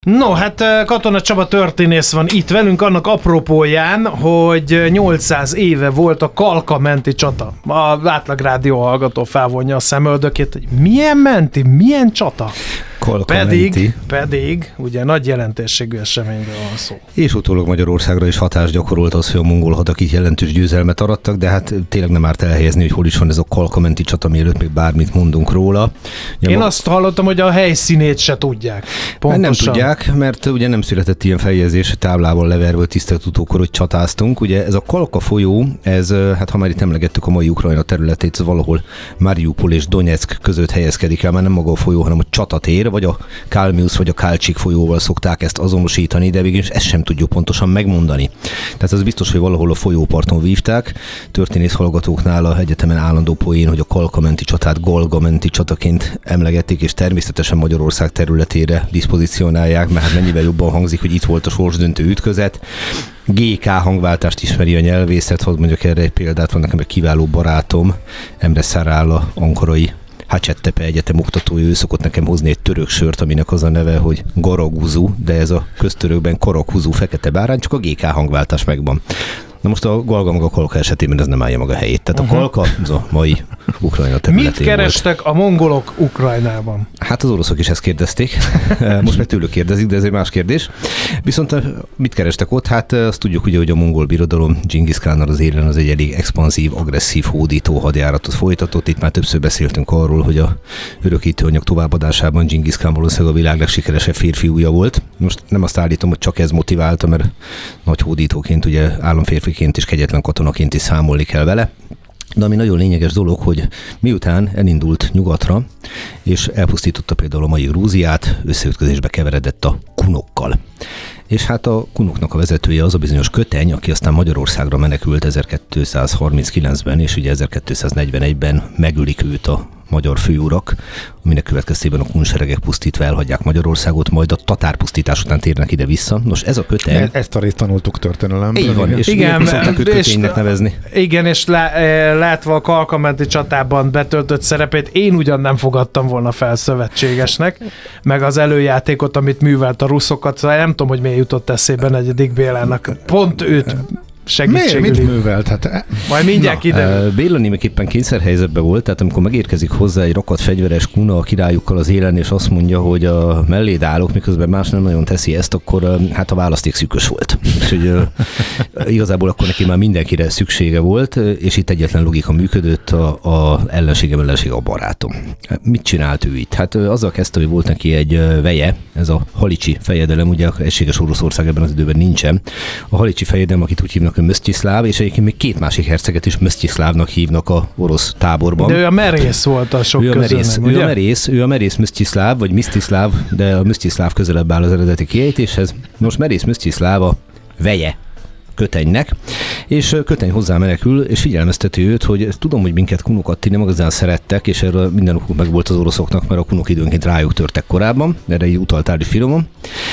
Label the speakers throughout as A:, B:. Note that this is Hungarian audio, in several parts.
A: No, hát Katona Csaba történész van itt velünk, annak apropóján, hogy 800 éve volt a Kalka menti csata. A átlag rádió hallgató felvonja a szemöldökét, hogy milyen menti, milyen csata? Pedig ugye nagy jelentőségű eseményről van szó.
B: És utólag Magyarországra is hatást gyakorolt az, hogy a mongol hadak itt jelentős győzelmet arattak, de hát tényleg nem árt elhelyezni, hogy hol is van ez a Kalka menti csata, mielőtt még bármit mondunk róla.
A: Én azt hallottam, hogy a helyszínét se tudják. Pontosan.
B: Nem tudják, mert ugye nem született ilyen feljegyzés, táblával leverve tisztelt utókor, hogy csatáztunk. Ugye ez a Kalka folyó, ez, hát ha már itt emlegettük a mai Ukrajna területét, ez valahol Mariupol és Donetsk között helyezkedik el, már nem maga a folyó, hanem a csatatér, vagy a Kalmius vagy a Kalcsik folyóval szokták ezt azonosítani, de végül ezt sem tudjuk pontosan megmondani. Tehát az biztos, hogy valahol a folyóparton vívták. Történész hallgatóknál a egyetemen állandó poén, hogy a Kalka menti csatát Golga menti csataként emlegették, és természetesen Magyarország területére diszpozícionálják, mert hát mennyivel jobban hangzik, hogy itt volt a sorsdöntő ütközet. GK hangváltást ismeri a nyelvészet, hogy mondjuk erre egy példát, van nekem egy kiváló barátom, Emre Szárála, ankarai Hacettepe Egyetem oktatója, ő szokott nekem hozni egy török sört, aminek az a neve, hogy Garaguzu, de ez a köztörökben Karakuzu fekete bárány, csak a GK hangváltás megvan. Na most a Galga meg a Kalka esetében ez nem állja maga helyét. Tehát a Kalka az a mai Ukrajna területén.
A: Mit kerestek a mongolok Ukrajnában?
B: Hát az oroszok is ezt kérdezték. Most meg tőlük kérdezik, de ez egy más kérdés. Viszont mit kerestek ott? Hát azt tudjuk ugye, hogy a mongol birodalom Dzsingisz Kánnal az élen az egy elég expanzív, agresszív, hódító hadjáratot folytatott. Itt már többször beszéltünk arról, hogy a örökítőanyag továbbadásában Dzsingisz Kán valószínűleg a világ legsikeresebb férfiúja volt. Most nem azt állítom, hogy csak ez motiválta, mert nagy hódítóként, ugye államférfiként és kegyetlen katonaként is számolni kell vele. De ami nagyon lényeges dolog, hogy miután elindult nyugatra, és elpusztította például a mai Grúziát, összeütközésbe keveredett a kunokkal. És hát a kunoknak a vezetője az a bizonyos Köteny, aki aztán Magyarországra menekült 1239-ben, és ugye 1241-ben megölik őt a magyar főurak, aminek következtében a kunseregek pusztítva elhagyják Magyarországot, majd a tatárpusztítás után térnek ide-vissza. Nos, ez a Köteny...
C: Ezt a részt tanultuk történelemből.
B: Így van, és igen, szokták őt Köténynek nevezni.
A: Igen, és látva a Kalka menti csatában betöltött szerepét, én ugyan nem fogadtam volna fel szövetségesnek, meg az előjátékot, amit művelt a ruszokat, szóval nem tudom, hogy miért jutott eszébe Negyedik Bélának. Pont őt segítségül.
C: Mit művelt? Hát,
A: majd mindjárt kiderül.
B: Béla némiképpen kényszerhelyzetben volt, tehát amikor megérkezik hozzá egy rakat fegyveres kuna a királyukkal az élen, és azt mondja, hogy a melléd állok, miközben más nem nagyon teszi ezt, akkor hát a választék szűkös volt. Úgyhogy igazából akkor neki már mindenkire szüksége volt, és itt egyetlen logika működött, a ellensége a barátom. Mit csinált ő itt? Hát azzal kezdte, hogy volt neki egy veje, ez a halicsi fejedelem, ugye egységes Oroszország ebben az időben nincsen. A halicsi fejedelem, akit úgy hívnak, hogy Msztyiszláv, és egyébként még két másik herceget is Msztyiszlávnak hívnak a orosz táborban.
A: De ő a merész volt a sok közül.
B: Ő a merész Msztyiszláv, vagy Msztyiszláv, de a Msztyiszláv közelebb áll az eredeti kiejtéshez. Most merész Msztyiszláv a veje Kötenynek, és Köteny hozzá menekül, és figyelmezteti őt, hogy tudom, hogy minket kunokat ti nem igazán szerettek, és erről minden okuk meg volt az oroszoknak, mert a kunok időnként rájuk törtek korábban, erre így utaltál is finoman.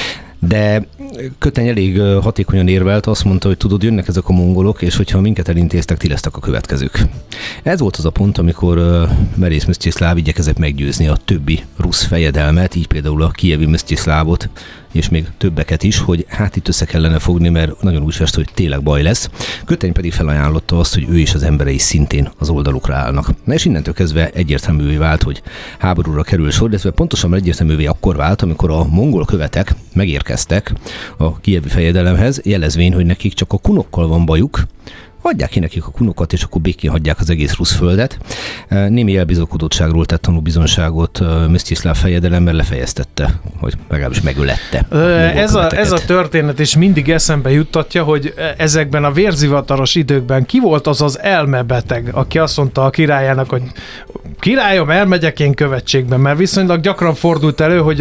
B: De Köteny elég hatékonyan érvelt, azt mondta, hogy tudod, jönnek ezek a mongolok, és hogyha minket elintéztek, ti lesztek a következők. Ez volt az a pont, amikor merész Msztyiszláv igyekezett meggyőzni a többi rusz fejedelmet, így például a kijevi Msztyiszlávot, és még többeket is, hogy hát itt össze kellene fogni, mert nagyon úgy fest, hogy tényleg baj lesz. Köteny pedig felajánlotta azt, hogy ő és az emberei szintén az oldalukra állnak. Na és innentől kezdve egyértelművé vált, hogy háborúra kerül sor, de pontosan egyértelművé akkor vált, amikor a mongol követek megérkeztek a kijevi fejedelemhez, jelezvén, hogy nekik csak a kunokkal van bajuk, hagyják ki nekik a kunokat, és akkor békén hagyják az egész rusz földet. Némi elbizakodottságról tett tanúbizonyságot Msztyiszláv fejedelem, mert lefejeztette, hogy legalábbis megölette.
A: Ez a történet is mindig eszembe juttatja, hogy ezekben a vérzivataros időkben ki volt az az elmebeteg, aki azt mondta a királyának, hogy királyom, elmegyek én követségben, mert viszonylag gyakran fordult elő, hogy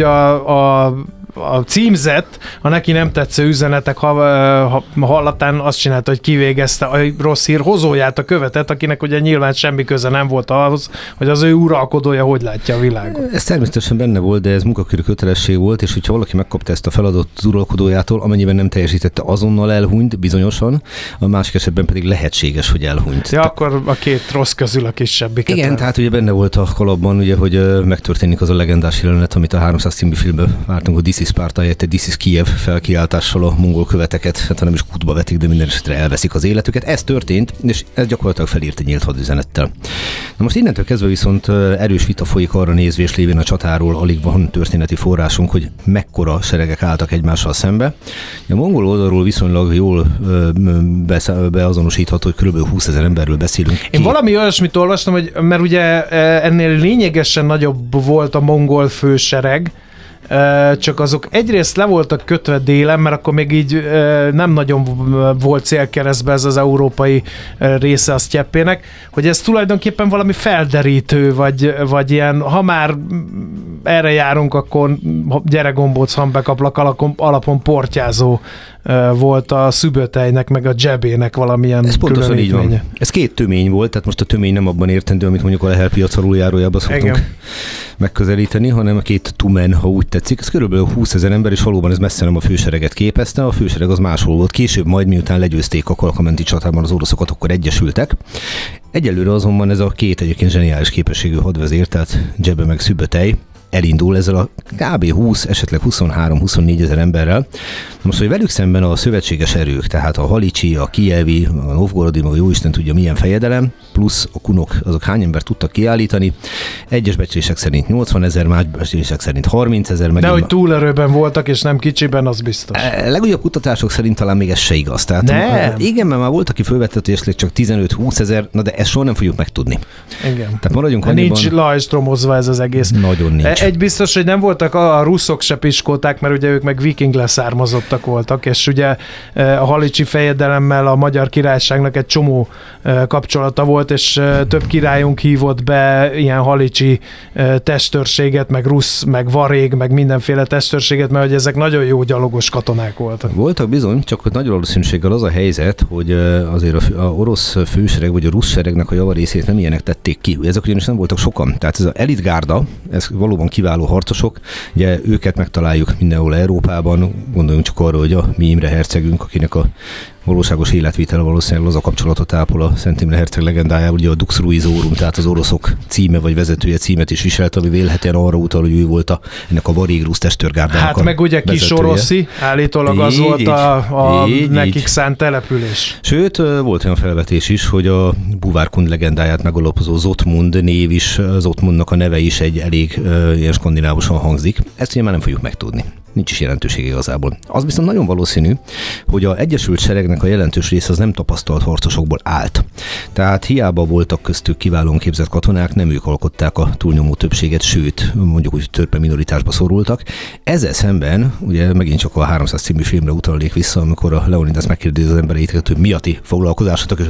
A: a címzett, a neki nem tetsző üzenetek hallatán azt csinálta, hogy kivégezte a rossz hír hozóját, a követet, akinek ugye nyilván semmi köze nem volt ahhoz, hogy az ő uralkodója hogy látja a világot.
B: Ez természetesen benne volt, de ez munkaköri kötelesség volt, és hogyha valaki megkapta ezt a feladatot az uralkodójától, amennyiben nem teljesítette, azonnal elhunyt bizonyosan, a másik esetben pedig lehetséges, hogy elhunyt.
A: Ja, akkor a két rossz közül a kisebbiket.
B: Igen, tehát ugye benne volt a kalapban, ugye, hogy megtörténik az a legendás jelenet, amit a 300 című filmben vártunk, hogy This is Sparta helyett egy This is Kiev felkiáltással a mongol követeket, hát nem is kútba vetik, de minden esetre elveszik az életüket. Ez történt, és ez gyakorlatilag felírt egy nyílt hadüzenettel. Na most innentől kezdve viszont erős vita folyik arra nézvés lévén a csatáról, alig van történeti forrásunk, hogy mekkora seregek álltak egymással szembe. A mongol oldalról viszonylag jól beazonosítható, hogy kb. 20 000 emberről beszélünk.
A: Én valami olyasmit olvastam, hogy mert ugye ennél lényegesen nagyobb volt a mongol fősereg, csak azok egyrészt le voltak kötve délen, mert akkor még így nem nagyon volt célkeresztbe ez az európai része a sztyeppének, hogy ez tulajdonképpen valami felderítő, vagy ilyen, ha már erre járunk, akkor gyere gombóc, hambekaplak alapon portyázó volt a Szübötejnek, meg a Dzsebének valamilyen
B: ez pontosan így van. Ez két tömény volt, tehát most a tömény nem abban értendő, amit mondjuk a Lehel piac aluljárójában szoktunk megközelíteni, hanem a két tumen, ha úgy tetszik. Ez körülbelül 20 000 ember, és valóban ez messze nem a fősereget képezte. A fősereg az máshol volt. Később majd, miután legyőzték a Kalkamenti csatában az oroszokat, akkor egyesültek. Egyelőre azonban ez a két egyébként zseniális képességű hadvezér, tehát Dzsebe meg Szübötej, elindul ezzel a kb. 20, esetleg 23-24 000 emberrel. Most, hogy velük szemben a szövetséges erők, tehát a halicsi, a kijevi, a novgorodi, meg a jóisten tudja milyen fejedelem, plusz a kunok, azok hány embert tudtak kiállítani. Egyes becslések szerint 80 000, más becslések szerint 30 000.
A: De hogy túlerőben voltak, és nem kicsiben, az biztos.
B: Legújabb kutatások szerint talán még ez se igaz. Tehát, igen, mert már volt, aki fölvetett, hogy esetleg csak 15-20 000, na de ezt soha nem fogjuk megtudni.
A: Igen.
B: Tehát maradjunk annyiban.
A: Nincs lajstromozva ez az egész.
B: Nagyon nincs.
A: Egy biztos, hogy nem voltak a ruszok se piskolták, mert ugye ők meg viking leszármazottak voltak, és ugye a halicsi fejedelemmel a Magyar Királyságnak egy csomó kapcsolata volt, és több királyunk hívott be ilyen halicsi testőrséget, meg rusz, meg varég, meg mindenféle testőrséget, mert hogy ezek nagyon jó gyalogos katonák voltak.
B: Voltak bizony, csak hogy nagy valószínűséggel az a helyzet, hogy azért a orosz fősereg, vagy a rusz seregnek a javarészét nem ilyenek tették ki. Ezek ugyanis nem voltak sokan. Tehát ez az elitgárda, ez valóban kiváló harcosok, ugye őket megtaláljuk mindenhol Európában, gondoljunk csak arra, hogy a mi Imre hercegünk, akinek a valóságos életvitele valószínűleg az a kapcsolatot ápol a Szent Imre herceg legendájával, ugye a Dux Ruizorum, tehát az oroszok címe vagy vezetője címet is viselt, ami vélhetően arra utal, hogy ő volt ennek a varég-rusz testőrgárdának
A: hát meg ugye Kisoroszi, állítólag az volt a nekik szánt település.
B: Sőt, volt olyan felvetés is, hogy a Buvárkund legendáját megalapozó Zotmund név is, Zotmundnak a neve is egy elég ilyen skandinávosan hangzik. Ezt ugye már nem fogjuk megtudni. Nincs is jelentőség igazából. Az viszont nagyon valószínű, hogy az Egyesült Seregnek a jelentős része az nem tapasztalt harcosokból állt. Tehát hiába voltak köztük kiválóan képzett katonák, nem ők alkották a túlnyomó többséget, sőt, mondjuk úgy törpe minoritásba szorultak. Ezzel szemben, ugye megint csak a 300 című filmre utalnék vissza, amikor a Leonidas megkérdezi az embereit, hogy mi a ti foglalkozásotok, és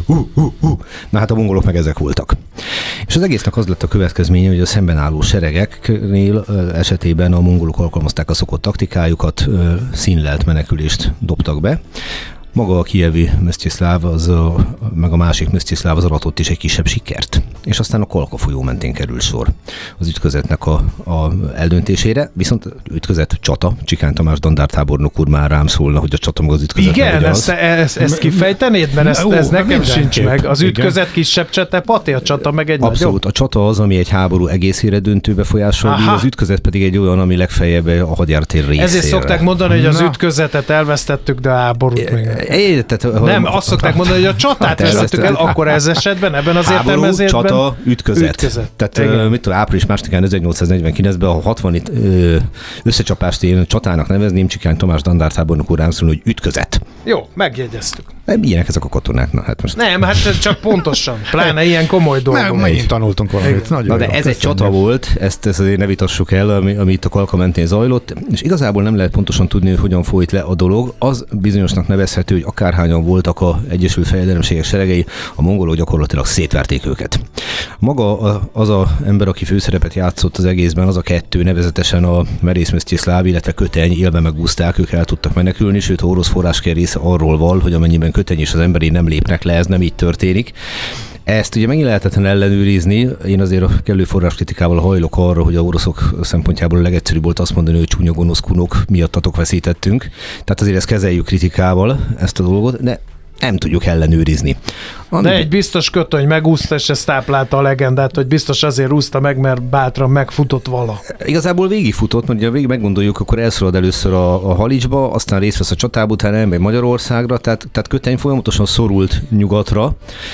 B: na hát a mongolok meg ezek voltak. És az egésznek az lett a következménye, hogy a szemben álló seregeknél esetében a mongolok alkalmazták a szokott taktikájukat, színlelt menekülést dobtak be. Maga a kijevi Msztyiszláv, meg a másik Msztyiszláv az aratott is egy kisebb sikert. És aztán a Kalka folyó mentén került sor az ütközetnek a eldöntésére, viszont ütközet csata, Csikány Tamás dandártábornok úr már rám szólna, hogy a csata meg az ütközet.
A: Igen, ezt kifejtenéd, mert ez nekem sincs meg. Az ütközet kisebb csata, Pati, a csata meg egy
B: abszolút, a csata az, ami egy háború egészére döntő befolyással bír, az ütközet pedig egy olyan, ami legfeljebb a hadjártér részére.
A: Ezért szokták mondani, hogy az ütközetet elvesztettük, de a háborút még nem, azt szokták mondani, hogy a csatát vesztettük el, akkor ez esetben, ebben az értelmezésben.
B: Csata, ütközet. Tehát mit tudom, április 2-án 1849-ben a 60 összecsapást én csatának nevezném, Csikány Tamás dandártábornok úr rám szólni, hogy ütközet.
A: Jó, megjegyeztük.
B: Ilyenek ezek a katonák, na hát most.
A: Nem, hát csak pontosan, pláne ilyen komoly dolgok.
C: Megint tanultunk valamit.
B: Na de ez egy csata volt, ezt azért ne vitassuk el, ami itt a Kalka mentén zajlott, és igazából nem lehet pontosan tudni, hogy hogyan folyt le a dolog. Az bizonyosnak nevezhető, hogy akárhányan voltak az Egyesült Fejedelemségek seregei, a mongolok gyakorlatilag szétverték őket. Maga az a ember, aki főszerepet játszott az egészben, az a kettő, nevezetesen a Merész Msztyiszláv, illetve Köteny élve megúszták, ők el tudtak menekülni, sőt, orosz forráskör része arról val, hogy amennyiben Köteny és az emberi nem lépnek le, ez nem így történik. Ezt ugye megint lehetetlen ellenőrizni, én azért a kellő forráskritikával hajlok arra, hogy a oroszok szempontjából a legegyszerűbb volt azt mondani, hogy csúnya gonosz kunok miattatok veszítettünk. Tehát azért ezt kezeljük kritikával, ezt a dolgot, de nem tudjuk ellenőrizni.
A: De egy biztos kötöny megúszta, és ezt táplálta a legendát, hogy biztos azért úszta meg, mert bátran megfutott vala.
B: Igazából végigfutott, mert ugye végig meggondoljuk, akkor elszalad először a Halicsba, aztán részt vesz a csatában, utána elmegy Magyarországra, tehát Köteny folyamatosan szorult nyugatra,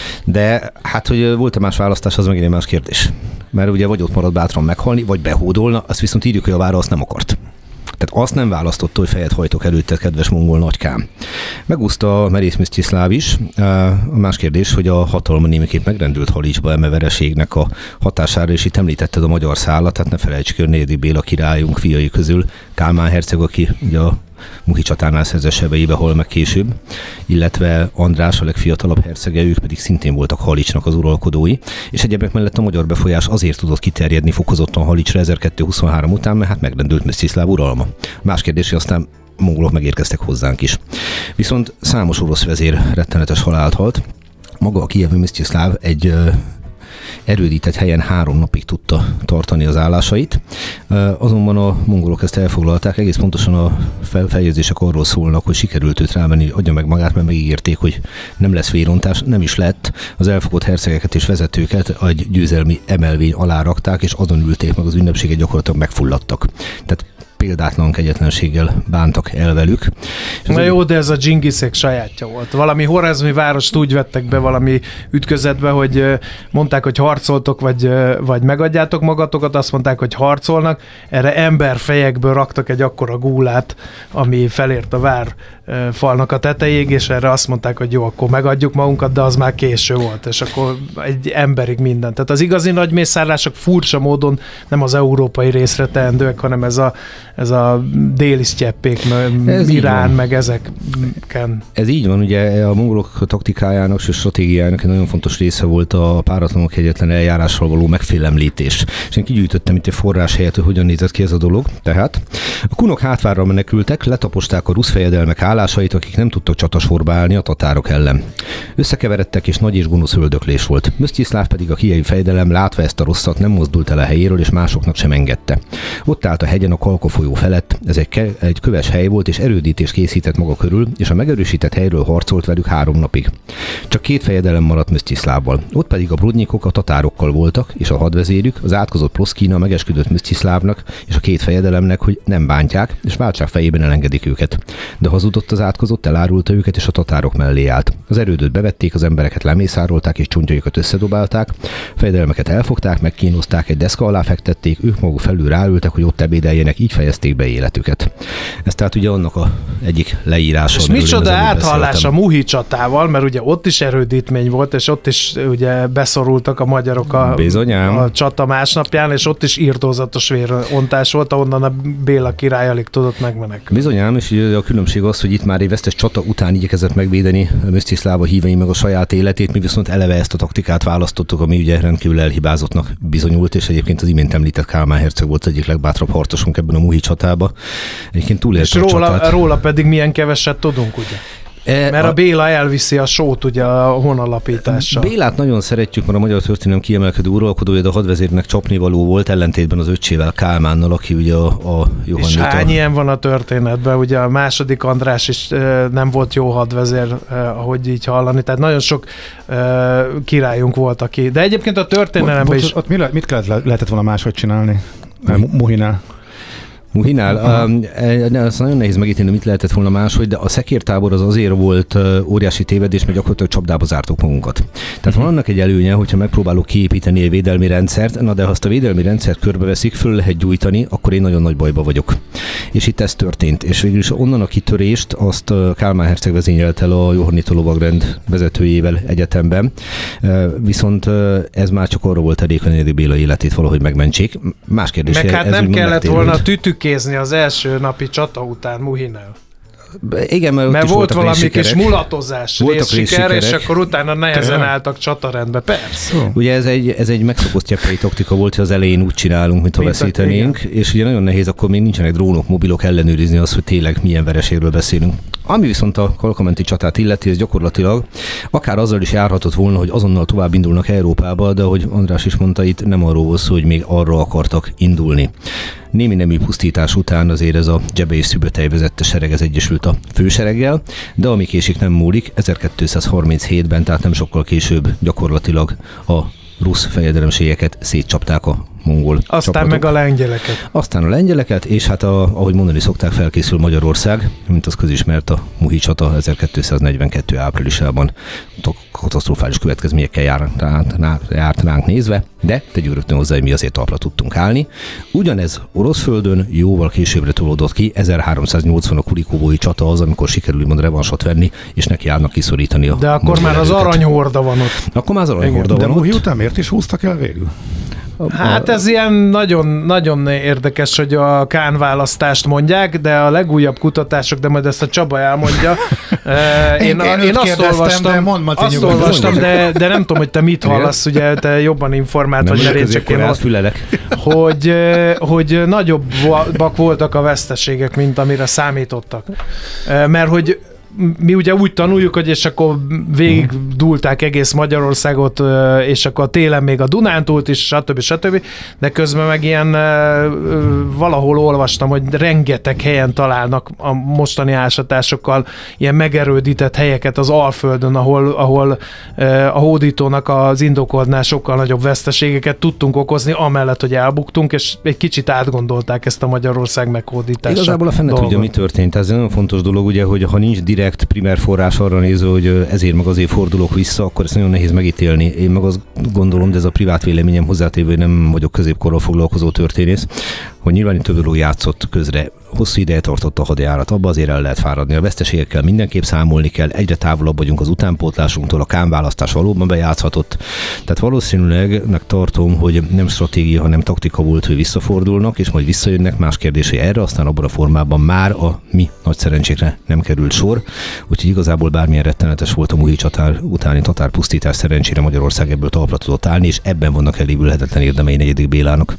B: de hát, hogy volt-e más választás, az megint egy más kérdés. Mert ugye vagy ott marad bátran meghalni, vagy behódolna, azt viszont írjuk, hogy a vára azt nem akart. Tehát azt nem választotta, hogy fejet hajtok előtte, kedves mongol nagykám. Megúszta Merész Msztyiszláv is. A más kérdés, hogy a hatalma némiképp megrendült Halicsba eme vereségnek a hatására, és itt említetted a magyar szállat, tehát ne felejtsük, hogy Nérdi Béla királyunk fiai közül Kálmán herceg, aki ugye a Muhi csatánál szerzett sebeibe hal meg később, illetve András, a legfiatalabb hercege, ők pedig szintén voltak Halicsnak az uralkodói, és egyebek mellett a magyar befolyás azért tudott kiterjedni fokozottan Halicsra 1223 után, mert hát megrendült Msztyiszláv uralma. Más kérdés, hogy aztán a mongolok megérkeztek hozzánk is. Viszont számos orosz vezér rettenetes halált halt. Maga a kijevi Msztyiszláv egy erődített helyen 3 napig tudta tartani az állásait. Azonban a mongolok ezt elfoglalták, egész pontosan a feljegyzések arról szólnak, hogy sikerült őt rámenni, adja meg magát, mert megígérték, hogy nem lesz vérontás, nem is lett. Az elfogott hercegeket és vezetőket egy győzelmi emelvény alá rakták, és azon ülték meg, az ünnepséget gyakorlatilag megfulladtak. Tehát példátlan kegyetlenséggel bántak el velük.
A: Na jó, de ez a dzsingiszek sajátja volt. Valami horezmi várost úgy vettek be valami ütközetbe, hogy mondták, hogy harcoltok, vagy megadjátok magatokat, azt mondták, hogy harcolnak. Erre emberfejekből raktak egy akkora gúlát, ami felért a vár falnak a tetejéig, és erre azt mondták, hogy jó, akkor megadjuk magunkat, de az már késő volt, és akkor egy emberig minden. Tehát az igazi nagy mészárlások furcsa módon nem az európai részre teendőek, hanem ez a déli sztyeppék, Irán, meg ezeken.
B: Ez így van, ugye a mongolok taktikájának és stratégiájának egy nagyon fontos része volt a páratlanok egyetlen eljárással való megfélemlítés. És én kigyűjtöttem itt egy forrás helyett, hogy hogyan nézett ki ez a dolog. Tehát a kunok hátvárra menekültek, letaposták a rusz fejedelmek állásait, akik nem tudtak csatasorba állni a tatárok ellen. Összekeveredtek, és nagy és gonosz öldöklés volt. Msztyiszláv pedig a kijevi fejedelem, látva ezt a rosszat, nem mozdult el a helyéről, és másoknak sem engedte. Ott állt a hegyen a Kalka folyó felett, ez egy köves hely volt, és erődítés készített maga körül, és a megerősített helyről harcolt velük 3 napig. Csak 2 fejedelem maradt Msztyiszlávval. Ott pedig a brudnyikok a tatárokkal voltak, és a hadvezérük, az átkozott Ploszkina megesküdött Msztyiszlávnak és a 2 fejedelemnek, hogy nem bántják, és váltság fejében elengedik őket. De hazudott az átkozott, elárulta őket, és a tatárok mellé állt. Az erődöt bevették, az embereket lemészárolták, és csontjaikat összedobálták, fejedelmeket elfogták, megkínozták, egy deszka alá fektették, ők maguk felül ráültek, hogy ott ebédeljenek, így fejezték be életüket. Ez tehát ugye annak a egyik leírása.
A: És micsoda áthallás a Muhi csatával, mert ugye ott is erődítmény volt, és ott is ugye beszorultak a magyarok a csata másnapján, és ott is irtózatos vérontás volt, ahonnan a Béla király alig tudott megmenekülni.
B: Bizonyám, és ugye a különbség az, hogy itt már egy vesztes csata után igyekezett megvédeni Msztyiszláv hívei meg a saját életét, mi viszont eleve ezt a taktikát választottuk, ami ugye rendkívül elhibázottnak bizonyult, és egyébként az imént említett Kálmán herceg volt az egyik legbátrabb harcosunk ebben a Muhi csatában. Egyébként túlélte a csatát.
A: Róla pedig milyen keveset tudunk, ugye? Mert a Béla elviszi a sót ugye a honalapítással.
B: Bélát nagyon szeretjük, mert a magyar történelem kiemelkedő uralkodója, de a hadvezérnek csapnivaló volt, ellentétben az öccsével, Kálmánnal, aki ugye a Johannita.
A: És hány ilyen van a történetben, ugye a második András is nem volt jó hadvezér, ahogy így hallani, tehát nagyon sok királyunk volt, aki. De egyébként a történelemben is.
C: Ott mit lehetett volna máshogy csinálni? Muhinál?
B: Muhinál? Az nagyon nehéz megítélni, mit lehetett volna máshogy, de a szekértábor az azért volt óriási tévedés, mert gyakorlatilag csapdába zártuk magunkat. Tehát van annak egy előnye, hogyha megpróbálok kiépíteni egy védelmi rendszert, na de ha azt a védelmi rendszert körbeveszik, föl lehet gyújtani, akkor én nagyon nagy bajba vagyok. És itt ez történt. És végül is onnan a kitörést azt Kálmán herceg vezényelt el a Johannita lovagrend vezetőjével egyetemben. Viszont ez már csak arra volt elég, hogy Nérdi Béla életét valahogy megmentsék. Más kérdés.
A: Meg hát nem kellett volna tütükézni az első napi csata után Muhinál.
B: Igen, mert
A: volt valami kis mulatozás, részsiker, és akkor utána nehezen álltak csatarendbe. Persze.
B: Ugye ez egy megszokott sztyeppei taktika volt, hogy az elején úgy csinálunk, mintha veszítenénk, és ugye nagyon nehéz, akkor még nincsenek drónok, mobilok ellenőrizni azt, hogy tényleg milyen vereségről beszélünk. Ami viszont a kalkamenti csatát illeti, ez gyakorlatilag akár azzal is járhatott volna, hogy azonnal tovább indulnak Európába, de ahogy András is mondta, itt nem arról volt szó, hogy még arra akartak indulni. Némi nemű pusztítás után azért ez a Dzsebe és Szübötej vezette sereg, ez egyesült a fősereggel, de ami késik nem múlik, 1237-ben, tehát nem sokkal később gyakorlatilag a rusz fejedelemségeket szétcsapták a mongol
A: Aztán
B: csapatok.
A: meg a lengyeleket.
B: Aztán a lengyeleket, és hát ahogy mondani szokták, felkészül Magyarország, mint az közismert a Muhi csata 1242 áprilisában katasztrofális következményekkel járt ránk nézve, de tegyük rögtön hozzá, hogy mi azért talpra tudtunk állni. Ugyanez orosz földön jóval későbbre tolódott ki, 1380 a Kulikóbói csata az, amikor sikerül úgymond revansot venni, és neki állnak kiszorítani a
A: De akkor már az aranyhorda van ott.
B: Akkor már az aranyhorda van
C: De Muhi
B: ott.
C: után miért is húztak el végül?
A: Hát ez ilyen nagyon, nagyon érdekes, hogy a Kán választást mondják, de a legújabb kutatások, de majd ezt a Csaba elmondja. Én azt olvastam, de nem tudom, hogy te mit hallasz, ugye te jobban informált vagy, mert én csak hogy nagyobbak voltak a veszteségek, mint amire számítottak. Mert hogy mi ugye úgy tanuljuk, hogy és akkor végig dúlták egész Magyarországot, és akkor télen még a Dunántúlt is, stb. De közben meg ilyen valahol olvastam, hogy rengeteg helyen találnak a mostani ásatásokkal ilyen megerődített helyeket az Alföldön, ahol a hódítónak az indokoltnál sokkal nagyobb veszteségeket tudtunk okozni, amellett, hogy elbuktunk, és egy kicsit átgondolták ezt a Magyarország meghódítást.
B: Igazából a fene tudja, mi történt. Ez egy nagyon fontos dolog, ugye, hogy ha nincs direkt primer forrás arra néző, hogy ezért meg azért fordulok vissza, akkor ezt nagyon nehéz megítélni. Én meg azt gondolom, de ez a privát véleményem hozzátévő, hogy nem vagyok középkorral foglalkozó történész, hogy nyilván több dolog játszott közre. Hosszú ideje tartott a hadjárat, abba azért el lehet fáradni. A veszteségekkel mindenképp számolni kell, egyre távolabb vagyunk az utánpótlásunktól, a Kán választás valóban bejátszhatott. Tehát valószínűleg tartom, hogy nem stratégia, hanem taktika volt, hogy visszafordulnak, és majd visszajönnek. Más kérdés, hogy erre aztán abban a formában már a mi nagy szerencsékre nem került sor. Úgyhogy igazából bármilyen rettenetes volt a Muhi csatár utáni tatárpusztítás, szerencsére Magyarország ebből talpra tudott állni, és ebben vannak elévülhetetlen érdemei 4. Bélának.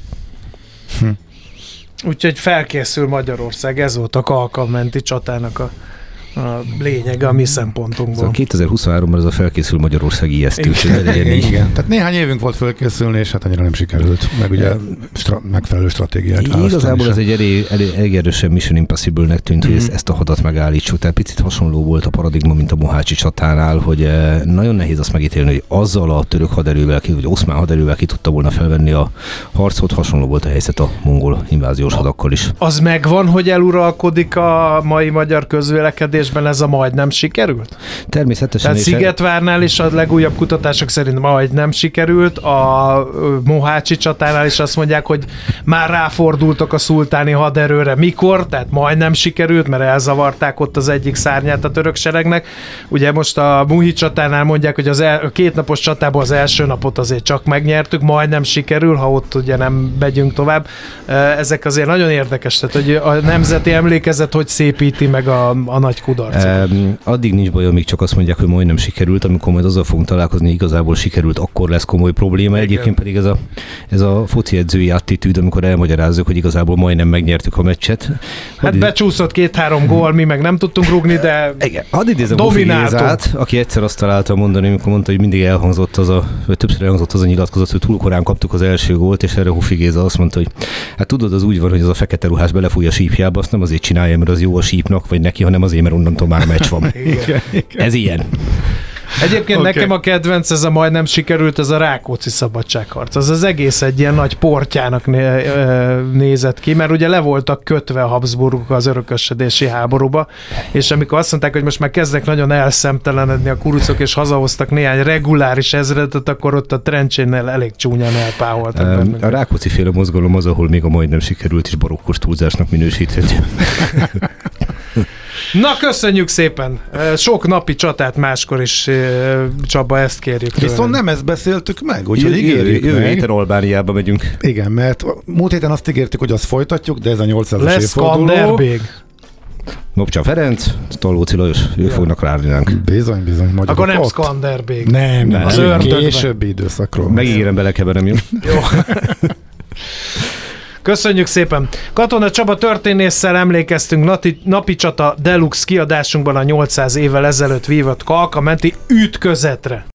A: Úgyhogy felkészül Magyarország, ez volt a Kalkanmenti csatának a lényege a mi szempontunkból.
B: Szóval 2023-ban ez a felkészül Magyarország ijesztő.
C: Igen. Tehát néhány évünk volt felkészülni, és hát annyira nem sikerült. Meg ugye megfelelő stratégiát választani.
B: Igazából ez egy elég erősen Mission Impossible-nek tűnt, hogy ezt a hadat megállítsuk. Tehát picit hasonló volt a paradigma, mint a Mohácsi csatánál, hogy nagyon nehéz azt megítélni, hogy azzal a török haderővel, vagy oszmán haderővel ki tudta volna felvenni a harcot. Hasonló volt a helyzet a mongol inváziós hadakkal is.
A: Az megvan, hogy eluralkodik a mai magyar közvélekedés, ez a majdnem sikerült?
B: Természetesen.
A: Tehát Szigetvárnál is a legújabb kutatások szerint majdnem sikerült, a Mohácsi csatánál is azt mondják, hogy már ráfordultak a szultáni haderőre. Mikor? Tehát majdnem sikerült, mert elzavarták ott az egyik szárnyát a török seregnek. Ugye most a Muhi csatánál mondják, hogy a 2 napos csatából az első napot azért csak megnyertük, majdnem sikerül, ha ott ugye nem megyünk tovább. Ezek azért nagyon érdekes, tehát hogy a nemzeti emlékezet hogy szépíti meg a nagy kudarcot.
B: Addig nincs baj, amíg csak azt mondják, hogy majdnem sikerült, amikor majd azzal fogunk találkozni, igazából sikerült, akkor lesz komoly probléma. Igen. Egyébként pedig ez a foci edzői attitűd, amikor elmagyarázzuk, hogy igazából majdnem megnyertük a meccset.
A: Hát becsúszott 2-3 gól, mi meg nem tudtunk rúgni, de
B: hadd idézem Hofi Gézát, aki egyszer azt találta mondani, amikor mondta, hogy mindig elhangzott vagy többször elhangzott az a nyilatkozat, hogy túl korán kaptuk az első gólt, és erre Hofi Géza azt mondta, hogy hát tudod, az úgy van, hogy az a fekete ruhás belefúj a sípjába, azt nem azért csinálja, mert az jó a sípnak, vagy neki, hanem azért, mert onnantól már meccs van.
A: Igen.
B: Ez ilyen.
A: Egyébként nekem a kedvenc, ez a majdnem sikerült, ez a Rákóczi szabadságharc. Az egész egy ilyen nagy portyának nézett ki, mert ugye le voltak kötve a Habsburgok az örökösödési háborúba, és amikor azt mondták, hogy most már kezdnek nagyon elszemtelenedni a kurucok, és hazahoztak néhány reguláris ezredet, akkor ott a Trencsénnél elég csúnyán elpáholtak.
B: A Rákóczi féle mozgalom az, ahol még a majdnem sikerült is barokkos túlzásnak minősíthető.
A: Na, köszönjük szépen! Sok napi csatát máskor is, Csaba, ezt kérjük tőle.
C: Viszont nem ezt beszéltük meg, úgyhogy ígérjük meg.
B: Jövő héten Albániába megyünk.
C: Igen, mert múlt héten azt ígértük, hogy azt folytatjuk, de ez a 800-as évforduló.
A: Lesz Skanderbég.
B: Nopcsa Ferenc, Talóci Lajos, ők fognak rárni ránk.
C: Bizony.
A: Akkor nem Skanderbég.
C: Nem.
A: Az
C: későbbi időszakról.
B: Megígérem, belekeverem, jó?
A: Jó. Köszönjük szépen! Katona Csaba történésszel emlékeztünk napi csata deluxe kiadásunkban a 800 évvel ezelőtt vívott Kalkanmenti ütközetre.